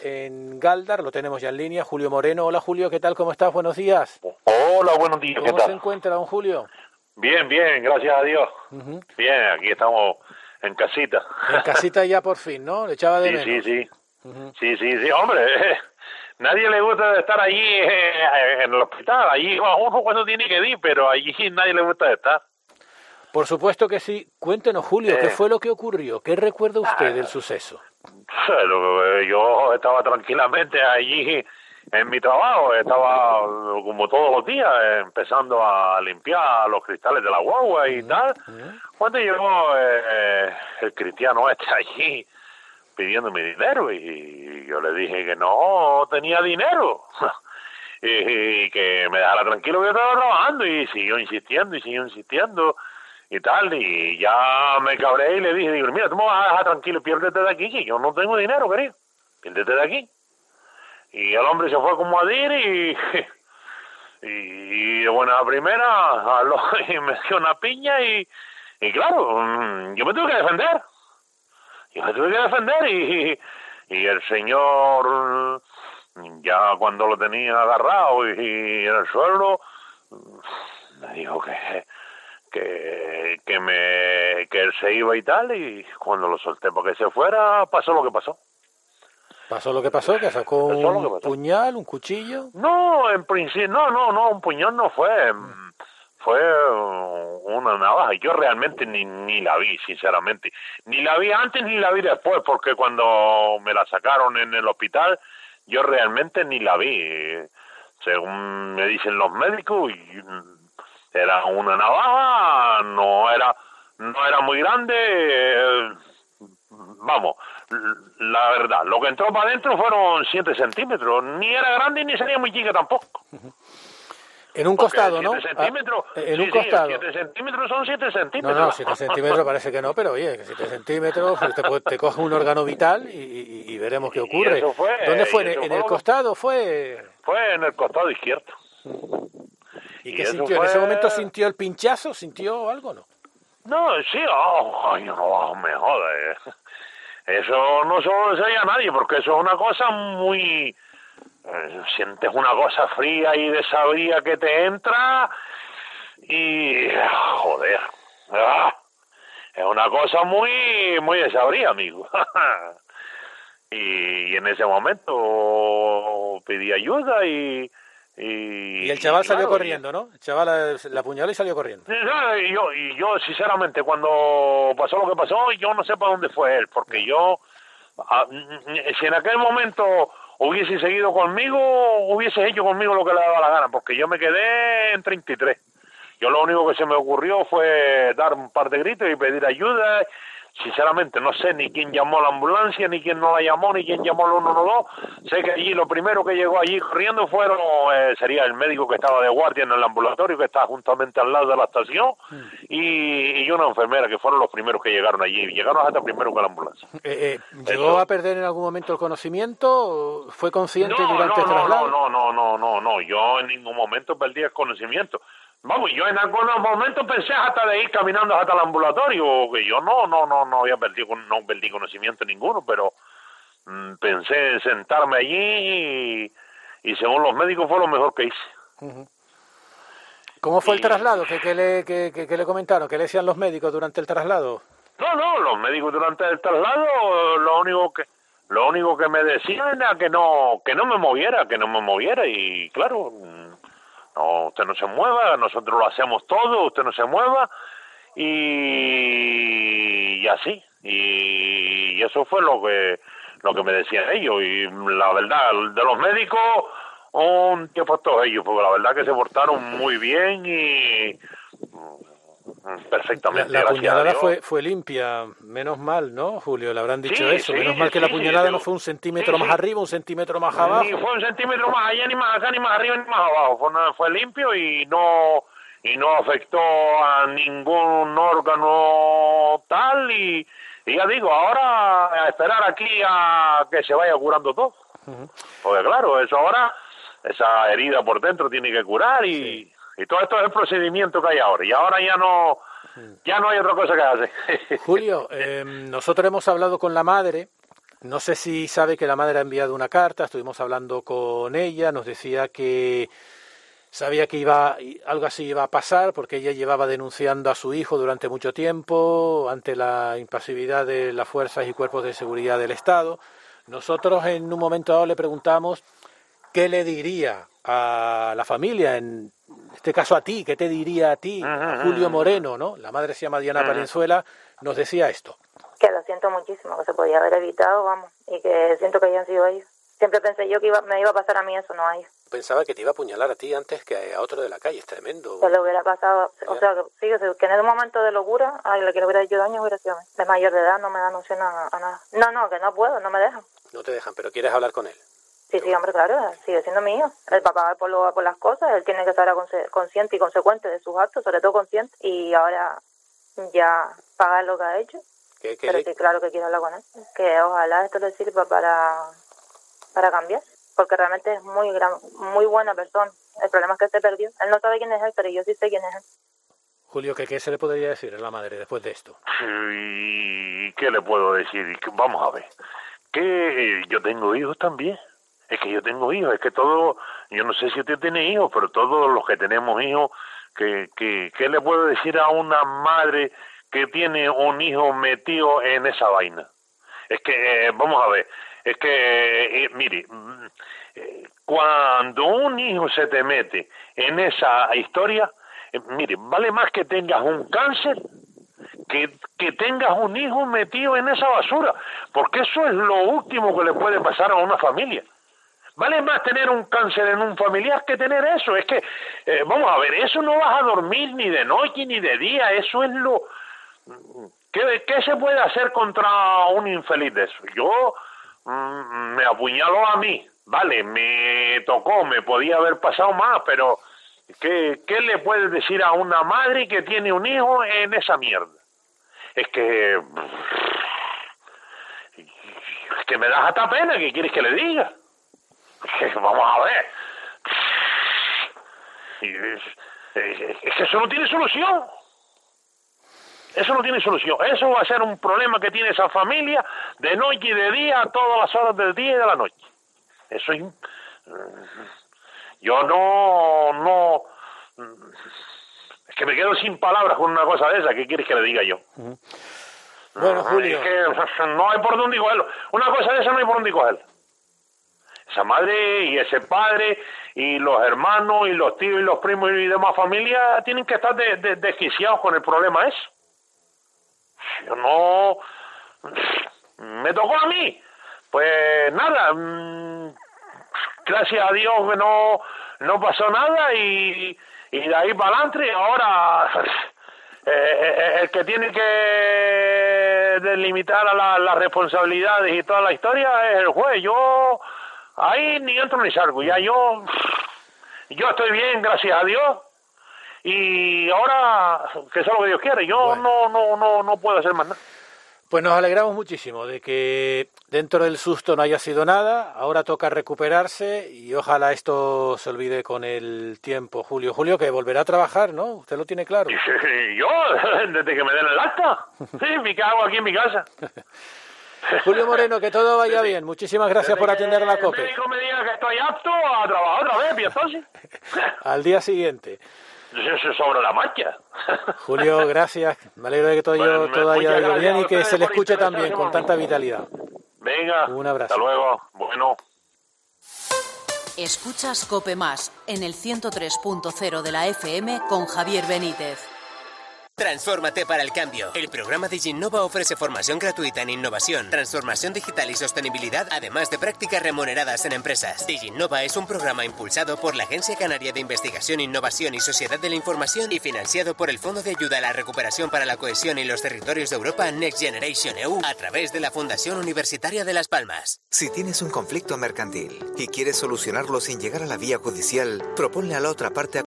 en Galdar, lo tenemos ya en línea, Julio Moreno. Hola Julio, ¿qué tal? ¿Cómo estás? Buenos días. Hola, buenos días, ¿qué tal? ¿Cómo se encuentra, don Julio? Bien, gracias a Dios. Bien, aquí estamos en casita. En casita ya por fin, ¿no? Le echaba de menos. Sí, hombre, nadie le gusta estar allí en el hospital, allí uno cuando tiene que ir, pero allí nadie le gusta estar. Por supuesto que sí. Cuéntenos, Julio, ¿qué fue lo que ocurrió? ¿Qué recuerda usted del suceso? Yo estaba tranquilamente allí en mi trabajo, estaba como todos los días empezando a limpiar los cristales de la guagua y tal, cuando llegó el cristiano allí pidiéndome dinero y yo le dije que no tenía dinero y que me dejara tranquilo que yo estaba trabajando y siguió insistiendo y tal, y ya me cabré y le dije, digo, mira, tú me vas a dejar tranquilo, piérdete de aquí, que yo no tengo dinero, querido, piérdete de aquí. Y el hombre se fue como a dir y de buena primera habló y me dio una piña y claro, yo me tuve que defender. Y el señor, ya cuando lo tenía agarrado y en el suelo, me dijo que él se iba y tal, y cuando lo solté para que se fuera, pasó lo que pasó. ¿Pasó lo que pasó? ¿Que sacó un puñal, un cuchillo? No, en principio, no, un puñal no fue. Fue una navaja. Yo realmente ni la vi, sinceramente. Ni la vi antes ni la vi después, porque cuando me la sacaron en el hospital, yo realmente ni la vi. Según me dicen los médicos, era una navaja, no era muy grande. Vamos, la verdad, lo que entró para adentro fueron 7 centímetros. Ni era grande ni sería muy chica tampoco. En un costado, ¿no? 7 centímetros, en un costado. 7 centímetros son 7 centímetros. No, 7 centímetros parece que no, pero oye, que 7 centímetros, pues te coge un órgano vital y veremos qué ocurre. ¿Dónde fue? ¿En el costado fue? Fue en el costado izquierdo. ¿Y qué sintió? ¿En ese momento sintió el pinchazo? ¿Sintió algo, no? No, sí, no me jodas. Eso no se lo desea a nadie, porque eso es una cosa muy... sientes una cosa fría y desabrida que te entra y... joder. Es una cosa muy desabrida, amigo. y en ese momento pedí ayuda y el chaval salió corriendo, ¿no? El chaval la apuñaló y salió corriendo. Y yo, sinceramente, cuando pasó lo que pasó, yo no sé para dónde fue él, porque yo, si en aquel momento hubiese seguido conmigo, hubiese hecho conmigo lo que le daba la gana, porque yo me quedé en 33. Yo lo único que se me ocurrió fue dar un par de gritos y pedir ayuda. Sinceramente, no sé ni quién llamó a la ambulancia, ni quién no la llamó, ni quién llamó al 112. Sé que allí lo primero que llegó allí corriendo sería el médico que estaba de guardia en el ambulatorio, que estaba justamente al lado de la estación, y una enfermera, que fueron los primeros que llegaron allí. Llegaron hasta primero que la ambulancia. ¿Llegó a perder en algún momento el conocimiento? ¿Fue consciente durante el traslado? No. Yo en ningún momento perdí el conocimiento. Vamos, yo en algunos momentos pensé hasta de ir caminando hasta el ambulatorio, que yo no perdí conocimiento ninguno, pero pensé en sentarme allí y según los médicos fue lo mejor que hice. ¿Cómo fue el traslado? ¿Qué le comentaron? ¿Qué le decían los médicos durante el traslado? No, los médicos durante el traslado lo único que me decían era que no me moviera y claro... No, usted no se mueva, nosotros lo hacemos todo, usted no se mueva y así. Y eso fue lo que me decían ellos. Y la verdad, de los médicos, un tiempo todos ellos, porque la verdad que se portaron muy bien y perfectamente. La puñalada fue limpia, menos mal, ¿no, Julio? Le habrán dicho eso. Menos mal que la puñalada no fue un centímetro más arriba, un centímetro más abajo. Ni fue un centímetro más allá, ni más acá, ni más arriba, ni más abajo. Fue limpio y no afectó a ningún órgano tal. Y ya digo, ahora a esperar aquí a que se vaya curando todo. Porque claro, eso ahora, esa herida por dentro tiene que curar y todo esto es el procedimiento que hay ahora. Y ahora ya no hay otra cosa que hacer. Julio, nosotros hemos hablado con la madre No sé si sabe que la madre ha enviado una carta, estuvimos hablando con ella, nos decía que sabía que algo así iba a pasar porque ella llevaba denunciando a su hijo durante mucho tiempo ante la impasividad de las fuerzas y cuerpos de seguridad del Estado. Nosotros en un momento dado le preguntamos qué le diría a la familia, en este caso a ti, qué te diría a ti, a Julio Moreno, ¿no? La madre se llama Diana Valenzuela, nos decía esto. Que lo siento muchísimo, que se podía haber evitado, vamos, y que siento que hayan sido ellos. Siempre pensé yo que me iba a pasar a mí eso, no a ellos. Pensaba que te iba a apuñalar a ti antes que a otro de la calle, es tremendo. Que le hubiera pasado, o sea, que en el momento de locura, a la que le hubiera hecho daño hubiera sido a mí. De mayor de edad no me dan opción a nada. No, que no puedo, no me dejan. No te dejan, pero ¿quieres hablar con él? Sí, hombre, claro, sigue siendo mi hijo. El papá va por las cosas, él tiene que ser consciente y consecuente de sus actos, sobre todo consciente, y ahora ya pagar lo que ha hecho. Pero sí, claro que quiero hablar con él. Que ojalá esto le sirva para cambiar, porque realmente es muy buena persona. El problema es que se perdió. Él no sabe quién es él, pero yo sí sé quién es él. Julio, ¿qué se le podría decir a la madre después de esto? ¿Y qué le puedo decir? Vamos a ver, que yo tengo hijos también. Es que yo tengo hijos, es que todos, yo no sé si usted tiene hijos, pero todos los que tenemos hijos, ¿qué le puedo decir a una madre que tiene un hijo metido en esa vaina? Es que, vamos a ver, es que, mire, cuando un hijo se te mete en esa historia, mire, vale más que tengas un cáncer que tengas un hijo metido en esa basura, porque eso es lo último que le puede pasar a una familia. Vale más tener un cáncer en un familiar que tener eso. Es que, vamos a ver, eso no vas a dormir ni de noche ni de día. Eso es lo... ¿Qué se puede hacer contra un infeliz de eso? Yo me apuñaló a mí. Vale, me tocó, me podía haber pasado más, pero ¿qué le puedes decir a una madre que tiene un hijo en esa mierda? Es que me das hasta pena. ¿Qué quieres que le diga? Vamos a ver. Es que eso no tiene solución. Eso no tiene solución. Eso va a ser un problema que tiene esa familia de noche y de día, a todas las horas del día y de la noche. Eso es... Yo no... Es que me quedo sin palabras con una cosa de esa. ¿Qué quieres que le diga yo? Bueno, Julio... Es que no hay por dónde cogerlo. Una cosa de esa no hay por dónde cogerlo. Esa madre y ese padre y los hermanos y los tíos y los primos y demás familia tienen que estar desquiciados con el problema ese. Yo no... Me tocó a mí. Pues nada, gracias a Dios que no pasó nada y de ahí para adelante. Ahora el que tiene que delimitar a las responsabilidades y toda la historia es el juez. Yo ahí ni entro ni salgo. Ya yo estoy bien, gracias a Dios. Y ahora, que sea lo que Dios quiere, yo bueno. no puedo hacer más nada. Pues nos alegramos muchísimo de que dentro del susto no haya sido nada. Ahora toca recuperarse y ojalá esto se olvide con el tiempo. Julio, que volverá a trabajar, ¿no? Usted lo tiene claro. Yo, desde que me den el acta. Sí, me cago aquí en mi casa. Julio Moreno, que todo vaya bien. Muchísimas gracias por atender a la COPE. El médico me diga que estoy apto a trabajar otra vez, ¿y entonces? Al día siguiente. Sobre la marcha. Julio, gracias. Me alegro de que todo haya ido bien y que se le escuche también con tanta vitalidad. Venga, un abrazo. Hasta luego. Bueno. Escuchas COPE Más en el 103.0 de la FM con Javier Benítez. Transfórmate para el cambio. El programa DigiNova ofrece formación gratuita en innovación, transformación digital y sostenibilidad, además de prácticas remuneradas en empresas. DigiNova es un programa impulsado por la Agencia Canaria de Investigación, Innovación y Sociedad de la Información y financiado por el Fondo de Ayuda a la Recuperación para la Cohesión y los Territorios de Europa Next Generation EU a través de la Fundación Universitaria de Las Palmas. Si tienes un conflicto mercantil y quieres solucionarlo sin llegar a la vía judicial, proponle a la otra parte